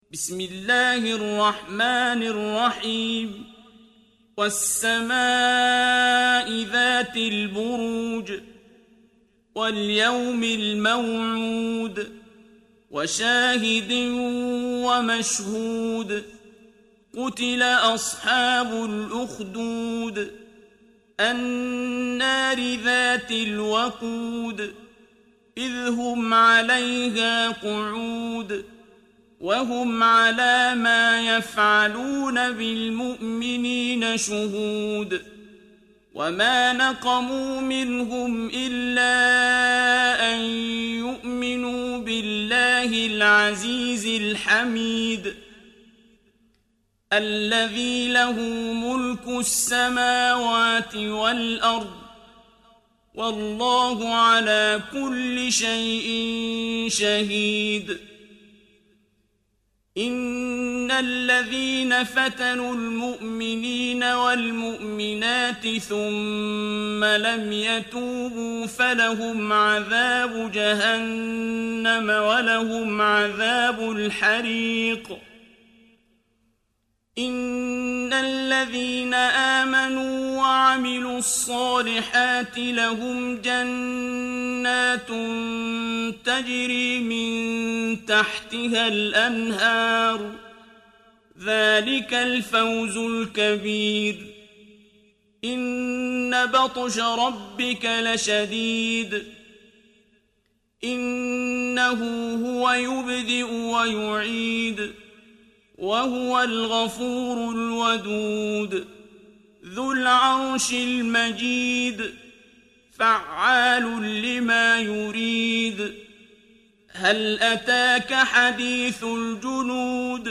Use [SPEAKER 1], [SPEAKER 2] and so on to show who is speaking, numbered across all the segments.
[SPEAKER 1] بسم الله الرحمن الرحيم والسماء ذات البروج واليوم الموعود وشاهد ومشهود قتل أصحاب الأخدود النار ذات الوقود إذ هم عليها قعود وهم على ما يفعلون بالمؤمنين شهود وما نقموا منهم إلا أن يؤمنوا بالله العزيز الحميد الذي له ملك السماوات والأرض والله على كل شيء شهيد إن الذين فتنوا المؤمنين والمؤمنات ثم لم يتوبوا فلهم عذاب جهنم ولهم عذاب الحريق إن الذين آمنوا وعملوا الصالحات لهم جنات تجري من تحتها الأنهار ذلك الفوز الكبير إن بطش ربك لشديد إنه هو يبدئ ويعيد وهو الغفور الودود ذو العرش المجيد فعال لما يريد هل أتاك حديث الجنود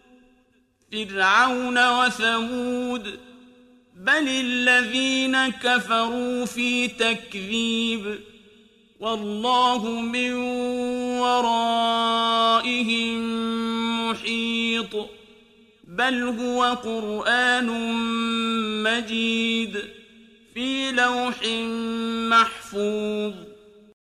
[SPEAKER 1] فرعون وثمود بل الذين كفروا في تكذيب والله من ورائهم محيط بل هو قرآن مجيد في لوح محفوظ